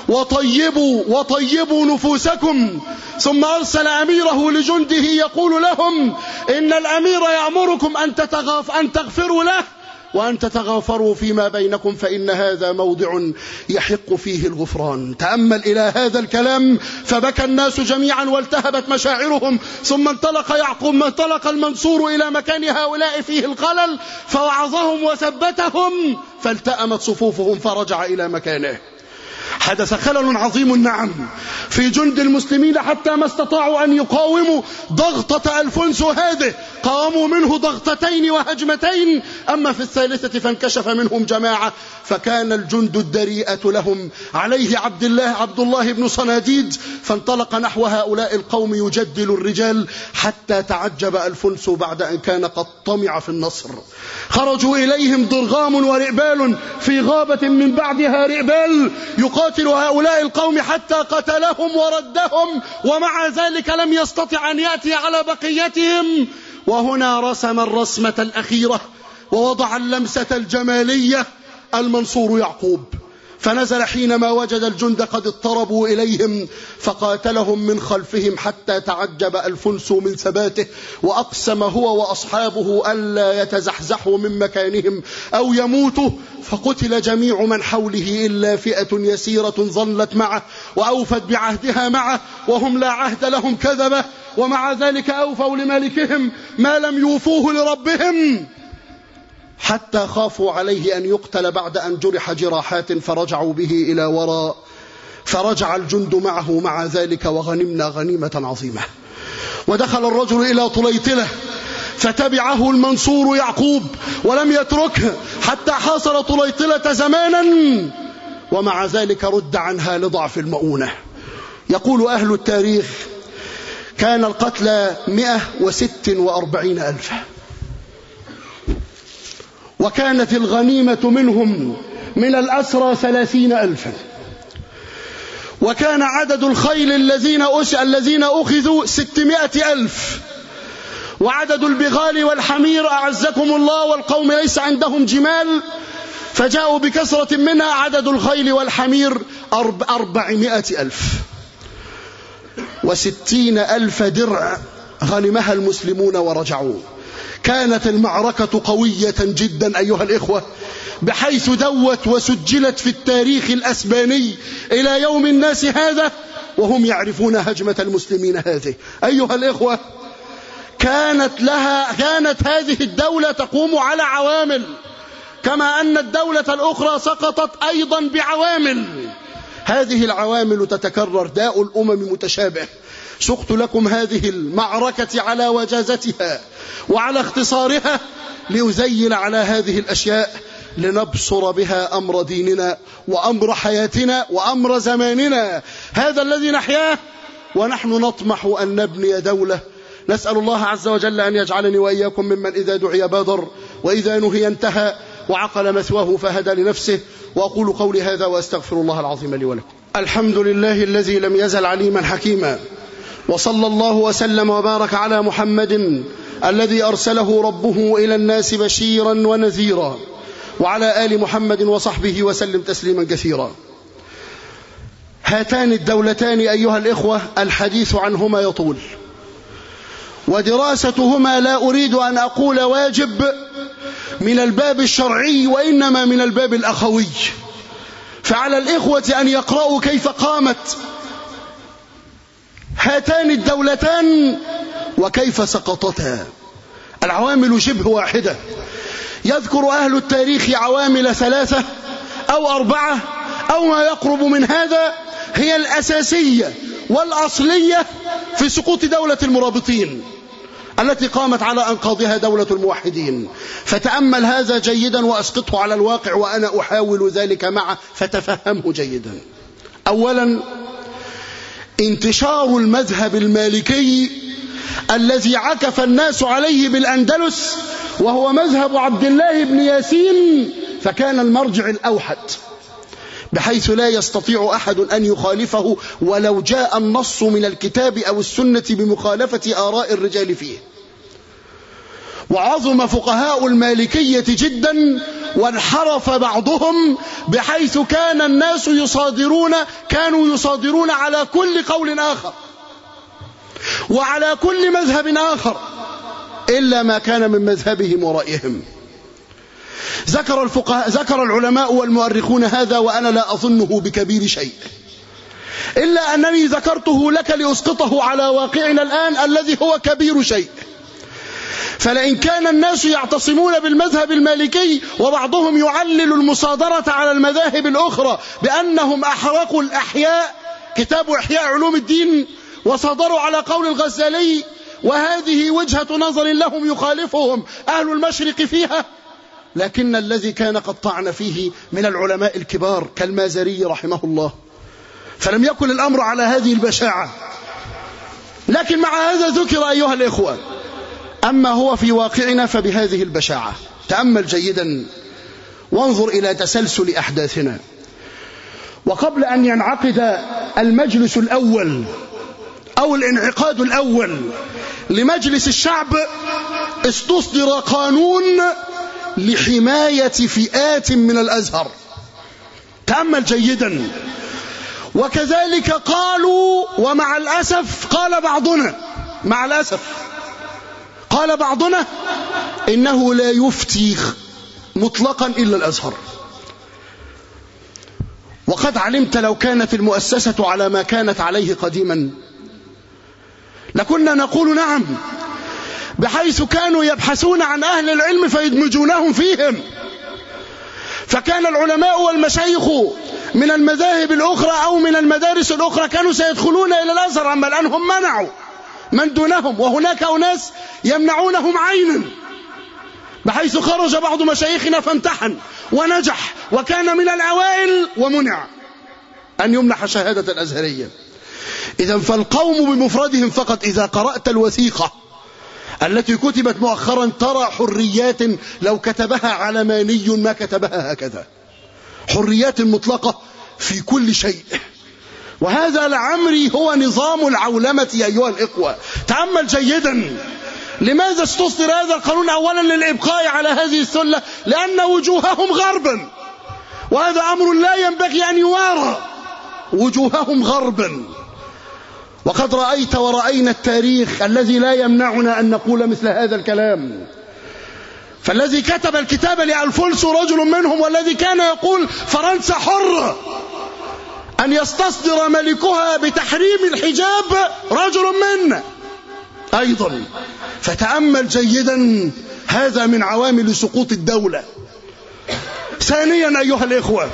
Speaker 1: وطيبوا نفوسكم. ثم أرسل أميره لجنده يقول لهم: إن الأمير يأمركم أن تغفروا له وأن تتغافروا فيما بينكم، فإن هذا موضع يحق فيه الغفران. تأمل إلى هذا الكلام، فبكى الناس جميعا والتهبت مشاعرهم. ثم انطلق المنصور إلى مكان هؤلاء فيه الخلل، فوعظهم وثبتهم، فالتأمت صفوفهم فرجع إلى مكانه. حدث خلل عظيم نعم في جند المسلمين، حتى ما استطاعوا أن يقاوموا ضغطة ألفونس هذه، قاموا منه ضغطتين وهجمتين، أما في الثالثة فانكشف منهم جماعة، فكان الجند الدريئة لهم عليه عبد الله بن صناديد، فانطلق نحو هؤلاء القوم يجدل الرجال، حتى تعجب ألفونس بعد أن كان قد طمع في النصر. خرجوا إليهم ضرغام ورئبال في غابة من بعدها رئبال، يقاتل هؤلاء القوم حتى قتلهم وردهم، ومع ذلك لم يستطع أن يأتي على بقيتهم. وهنا رسم الرسمة الأخيرة ووضع اللمسة الجمالية المنصور يعقوب، فنزل حينما وجد الجند قد اضطربوا إليهم، فقاتلهم من خلفهم حتى تعجب ألفونس من ثباته، وأقسم هو وأصحابه ألا يتزحزحوا من مكانهم أو يموتوا، فقتل جميع من حوله إلا فئة يسيرة ظلت معه وأوفت بعهدها معه، وهم لا عهد لهم كذبة، ومع ذلك أوفوا لملكهم ما لم يوفوه لربهم. حتى خافوا عليه أن يقتل بعد أن جرح جراحات فرجعوا به إلى وراء، فرجع الجند معه مع ذلك وغنمنا غنيمة عظيمة. ودخل الرجل إلى طليطلة فتبعه المنصور يعقوب ولم يتركه حتى حاصر طليطلة زمانا، ومع ذلك رد عنها لضعف المؤونة. يقول أهل التاريخ كان القتلى 146,000، وكانت الغنيمة منهم من الأسرى 30,000، وكان عدد الخيل الذين أخذوا 600,000، وعدد البغال والحمير أعزكم الله والقوم ليس عندهم جمال فجاءوا بكثرة منها، عدد الخيل والحمير 400,000، و60,000 درع غنمها المسلمون ورجعوا. كانت المعركة قوية جدا أيها الإخوة، بحيث دوت وسجلت في التاريخ الأسباني إلى يوم الناس هذا وهم يعرفون هجمة المسلمين هذه. أيها الإخوة، كانت هذه الدولة تقوم على عوامل، كما أن الدولة الأخرى سقطت أيضا بعوامل. هذه العوامل تتكرر، داء الأمم متشابه. سقت لكم هذه المعركة على وجازتها وعلى اختصارها ليزين على هذه الأشياء، لنبصر بها أمر ديننا وأمر حياتنا وأمر زماننا هذا الذي نحياه، ونحن نطمح أن نبني دولة. نسأل الله عز وجل أن يجعلني وإياكم ممن إذا دعي بادر وإذا نهي انتهى وعقل مثواه فهدى لنفسه. وأقول قولي هذا وأستغفر الله العظيم لي ولكم. الحمد لله الذي لم يزل عليما حكيما، وصلى الله وسلم وبارك على محمد الذي أرسله ربه إلى الناس بشيرا ونذيرا، وعلى آل محمد وصحبه وسلم تسليما كثيرا. هاتان الدولتان أيها الإخوة الحديث عنهما يطول، ودراستهما لا أريد أن أقول واجب من الباب الشرعي وإنما من الباب الأخوي، فعلى الإخوة أن يقرأوا كيف قامت هاتان الدولتان وكيف سقطتا. العوامل شبه واحدة، يذكر أهل التاريخ عوامل 3 أو 4 أو ما يقرب من هذا هي الأساسية والأصلية في سقوط دولة المرابطين التي قامت على أنقاضها دولة الموحدين. فتأمل هذا جيدا وأسقطه على الواقع وأنا أحاول ذلك معه فتفهمه جيدا. أولا، انتشار المذهب المالكي الذي عكف الناس عليه بالأندلس، وهو مذهب عبد الله بن ياسين، فكان المرجع الأوحد بحيث لا يستطيع أحد أن يخالفه ولو جاء النص من الكتاب أو السنة بمخالفة آراء الرجال فيه. وعظم فقهاء المالكية جدا وانحرف بعضهم بحيث كان الناس كانوا يصادرون على كل قول آخر وعلى كل مذهب آخر إلا ما كان من مذهبهم ورأيهم. ذكر العلماء والمؤرخون هذا وأنا لا أظنه بكبير شيء، إلا أنني ذكرته لك لأسقطه على واقعنا الآن الذي هو كبير شيء. فلئن كان الناس يعتصمون بالمذهب المالكي وبعضهم يعلل المصادرة على المذاهب الأخرى بأنهم أحرقوا الأحياء، كتاب إحياء علوم الدين، وصادروا على قول الغزالي، وهذه وجهة نظر لهم يخالفهم أهل المشرق فيها، لكن الذي كان قد طعن فيه من العلماء الكبار كالمازري رحمه الله، فلم يكن الأمر على هذه البشاعة. لكن مع هذا ذكر أيها الإخوة، أما هو في واقعنا فبهذه البشاعة. تأمل جيدا وانظر إلى تسلسل أحداثنا. وقبل أن ينعقد المجلس الأول أو الانعقاد الأول لمجلس الشعب، استصدر قانون لحماية فئات من الأزهر. تأمل جيدا. وكذلك قالوا، ومع الأسف قال بعضنا، مع الأسف قال بعضنا إنه لا يفتي مطلقا إلا الأزهر. وقد علمت لو كانت المؤسسة على ما كانت عليه قديما لكنا نقول نعم، بحيث كانوا يبحثون عن أهل العلم فيدمجونهم فيهم. فكان العلماء والمشايخ من المذاهب الأخرى أو من المدارس الأخرى كانوا سيدخلون إلى الأزهر، أما الآن هم منعوا من دونهم، وهناك أناس يمنعونهم عينا، بحيث خرج بعض مشايخنا فامتحن ونجح وكان من الأوائل ومنع أن يمنح شهادة الأزهرية. إذن فالقوم بمفردهم فقط. إذا قرأت الوثيقة التي كتبت مؤخرا ترى حريات لو كتبها علماني ما كتبها هكذا، حريات مطلقة في كل شيء. وهذا لعمري هو نظام العولمة أيها الإخوة. تأمل جيدا لماذا استصدر هذا القانون؟ أولا للإبقاء على هذه السلة، لأن وجوههم غربا، وهذا أمر لا ينبغي أن يوارى، وجوههم غربا. وقد رأيت ورأينا التاريخ الذي لا يمنعنا أن نقول مثل هذا الكلام. فالذي كتب الكتاب لألفونسو رجل منهم، والذي كان يقول فرنسا حرة أن يستصدر ملكها بتحريم الحجاب رجل منا أيضا. فتأمل جيدا، هذا من عوامل سقوط الدولة. ثانيا أيها الإخوة،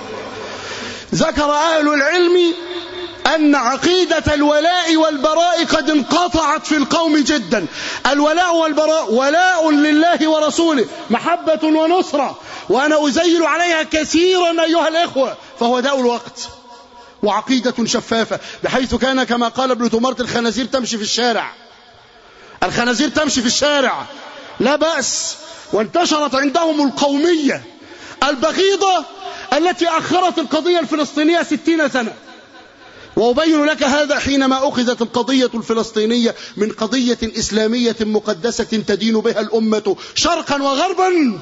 Speaker 1: ذكر أهل العلم أن عقيدة الولاء والبراء قد انقطعت في القوم جدا. الولاء والبراء ولاء لله ورسوله، محبة ونصرة، وأنا أزيل عليها كثيرا أيها الإخوة، فهو داء الوقت. وعقيدة شفافة، بحيث كان كما قال ابن تمارت الخنازير تمشي في الشارع، الخنازير تمشي في الشارع لا بأس. وانتشرت عندهم القومية البغيضة التي أخرت القضية الفلسطينية 60 سنة. وأبين لك هذا حينما أخذت القضية الفلسطينية من قضية إسلامية مقدسة تدين بها الأمة شرقا وغربا،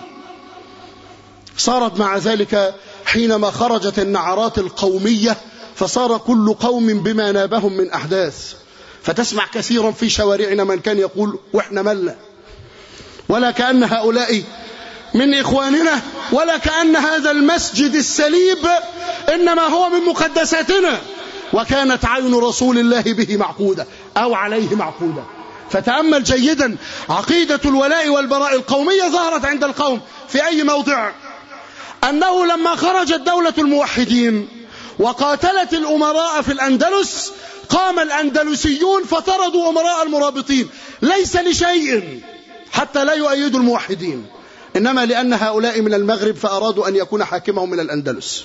Speaker 1: صارت مع ذلك حينما خرجت النعرات القومية فصار كل قوم بما نابهم من أحداث. فتسمع كثيرا في شوارعنا من كان يقول وإحنا ملنا، ولا كأن هؤلاء من إخواننا، ولا كأن هذا المسجد السليب إنما هو من مقدساتنا، وكانت عين رسول الله به معقودة أو عليه معقودة. فتأمل جيدا، عقيدة الولاء والبراء القومية ظهرت عند القوم في أي موضع؟ أنه لما خرجت دولة الموحدين وقاتلت الأمراء في الأندلس، قام الأندلسيون فطردوا أمراء المرابطين، ليس لشيء حتى لا يؤيدوا الموحدين، إنما لأن هؤلاء من المغرب فأرادوا أن يكون حاكمهم من الأندلس.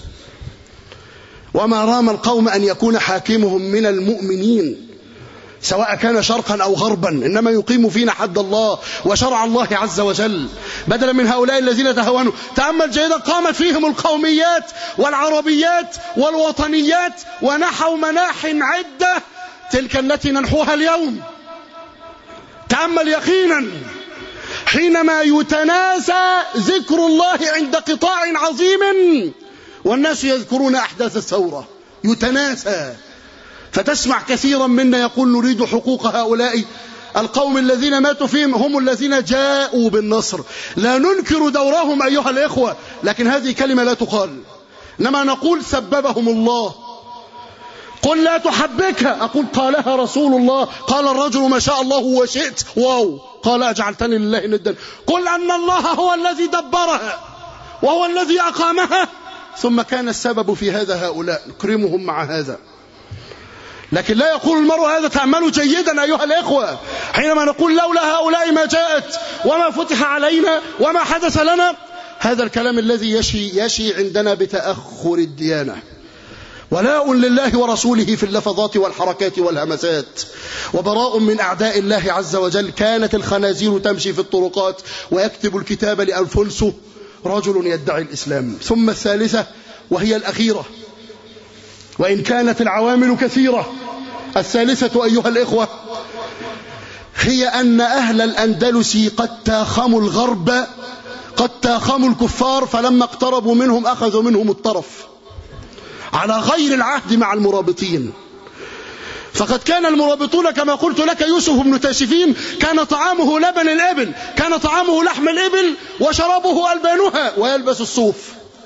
Speaker 1: وما رام القوم أن يكون حاكمهم من المؤمنين سواء كان شرقا أو غربا، إنما يقيم فينا حد الله وشرع الله عز وجل بدلا من هؤلاء الذين تهاونوا. تأمل جيدا، قامت فيهم القوميات والعربيات والوطنيات ونحوا مناح عدة تلك التي ننحوها اليوم. تأمل يقينا، حينما يتناسى ذكر الله عند قطاع عظيم والناس يذكرون أحداث الثورة، يتناسى. فتسمع كثيرا منا يقول نريد حقوق هؤلاء القوم الذين ماتوا فيهم، هم الذين جاءوا بالنصر. لا ننكر دورهم أيها الإخوة، لكن هذه كلمة لا تقال، إنما نقول سببهم الله. قل لا تحبكها، أقول قالها رسول الله، قال الرجل ما شاء الله وشئت، واو، قال أجعلتني لله ندا. قل أن الله هو الذي دبرها وهو الذي أقامها، ثم كان السبب في هذا هؤلاء، نكرمهم مع هذا. لكن لا يقول المرء هذا. تأملوا جيدا أيها الإخوة، حينما نقول لولا هؤلاء ما جاءت وما فتح علينا وما حدث لنا، هذا الكلام الذي يشي عندنا بتأخر الديانة. ولاء لله ورسوله في اللفظات والحركات والهمسات، وبراء من أعداء الله عز وجل. كانت الخنازير تمشي في الطرقات ويكتب الكتاب لألفونسو رجل يدعي الإسلام. ثم الثالثة وهي الأخيرة، وإن كانت العوامل كثيرة، الثالثة أيها الإخوة هي أن أهل الأندلس قد تاخموا الغرب، قد تاخموا الكفار، فلما اقتربوا منهم أخذوا منهم الطرف على غير العهد مع المرابطين. فقد كان المرابطون كما قلت لك يوسف بن تاشفين كان طعامه لبن الإبل، كان طعامه لحم الإبل وشرابه ألبانها، ويلبس الصوف.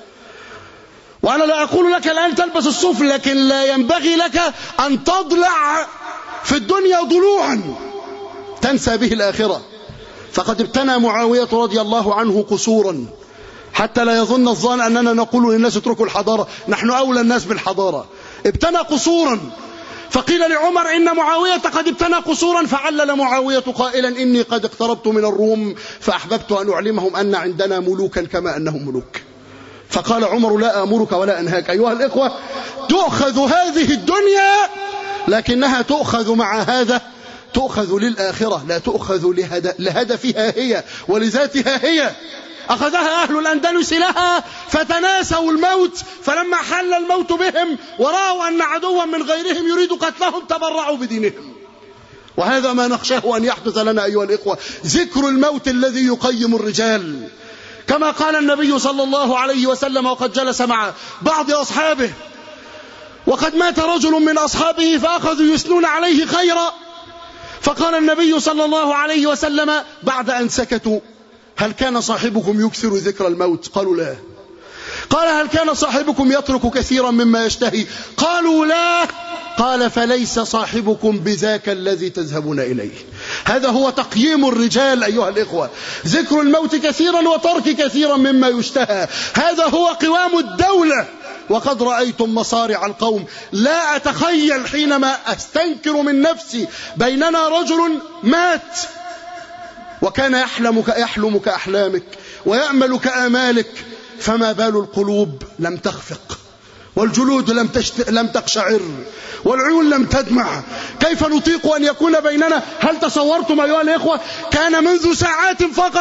Speaker 1: وأنا لا أقول لك الآن تلبس الصوف، لكن لا ينبغي لك أن تضلع في الدنيا ضلوعا تنسى به الآخرة. فقد ابتنى معاوية رضي الله عنه قصورا، حتى لا يظن الظان أننا نقول للناس اتركوا الحضارة، نحن أولى الناس بالحضارة. ابتنى قصورا، فقيل لعمر إن معاوية قد ابتنى قصورا، فعلل معاوية قائلا إني قد اقتربت من الروم فأحببت أن أعلمهم أن عندنا ملوكا كما أنهم ملوك. فقال عمر لا آمرك ولا أنهاك. أيها الإخوة، تؤخذ هذه الدنيا لكنها تؤخذ مع هذا، تؤخذ للآخرة، لا تؤخذ لهدفها هي ولذاتها هي. أخذها أهل الأندلس لها فتناسوا الموت، فلما حل الموت بهم ورأوا أن عدوا من غيرهم يريد قتلهم تبرعوا بدينهم. وهذا ما نخشاه أن يحدث لنا أيها الإخوة، ذكر الموت الذي يقيم الرجال. كما قال النبي صلى الله عليه وسلم وقد جلس مع بعض أصحابه وقد مات رجل من أصحابه فأخذوا يثنون عليه خيرا، فقال النبي صلى الله عليه وسلم بعد أن سكتوا هل كان صاحبكم يكثر ذكر الموت؟ قالوا لا. قال هل كان صاحبكم يترك كثيرا مما يشتهي؟ قالوا لا. قال فليس صاحبكم بذاك الذي تذهبون إليه. هذا هو تقييم الرجال أيها الإخوة، ذكر الموت كثيرا وترك كثيرا مما يشتهى، هذا هو قوام الدولة. وقد رأيتم مصارع القوم. لا أتخيل حينما أستنكر من نفسي بيننا رجل مات وكان يحلم كأحلامك ويأمل كآمالك، فما بال القلوب لم تخفق والجلود لم تقشعر والعيون لم تدمع؟ كيف نطيق أن يكون بيننا؟ هل تصورتم أيها الإخوة؟ كان منذ ساعات فقط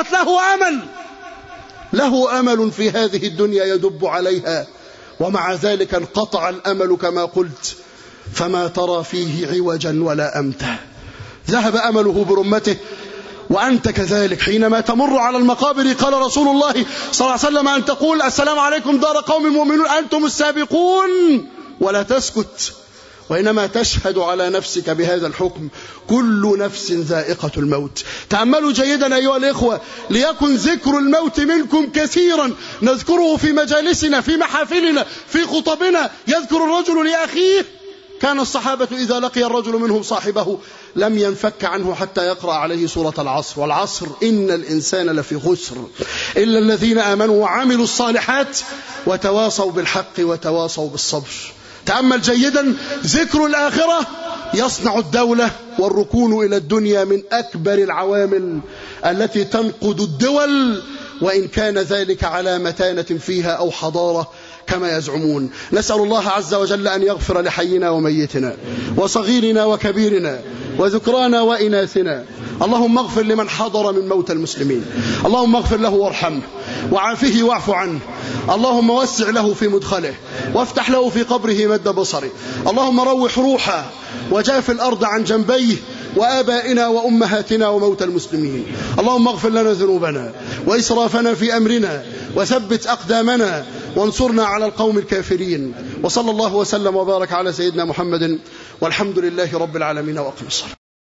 Speaker 1: له أمل في هذه الدنيا يدب عليها، ومع ذلك انقطع الأمل كما قلت، فما ترى فيه عوجا ولا أمتا. ذهب أمله برمته. وأنت كذلك حينما تمر على المقابر قال رسول الله صلى الله عليه وسلم أن تقول السلام عليكم دار قوم مؤمنون أنتم السابقون، ولا تسكت، وإنما تشهد على نفسك بهذا الحكم كل نفس ذائقة الموت. تأملوا جيدا أيها الإخوة، ليكن ذكر الموت منكم كثيرا، نذكره في مجالسنا في محافلنا في خطبنا. يذكر الرجل لأخيه، كان الصحابة إذا لقي الرجل منهم صاحبه لم ينفك عنه حتى يقرأ عليه سورة العصر، والعصر إن الإنسان لفي خسر إلا الذين آمنوا وعملوا الصالحات وتواصوا بالحق وتواصوا بالصبر. تأمل جيدا، ذكر الآخرة يصنع الدولة، والركون إلى الدنيا من أكبر العوامل التي تنقض الدول، وإن كان ذلك على متانة فيها أو حضارة كما يزعمون. نسأل الله عز وجل أن يغفر لحينا وميتنا وصغيرنا وكبيرنا وذكرانا وإناثنا. اللهم اغفر لمن حضر من موتى المسلمين، اللهم اغفر له وارحمه وعافه واعف عنه، اللهم وسع له في مدخله وافتح له في قبره مد بصره، اللهم روح روحه وجاف الأرض عن جنبيه وآبائنا وأمهاتنا وموتى المسلمين. اللهم اغفر لنا ذنوبنا وإسرافنا في أمرنا وثبت أقدامنا وانصرنا على القوم الكافرين. وصلى الله وسلم وبارك على سيدنا محمد، والحمد لله رب العالمين، وأقم الصلاة.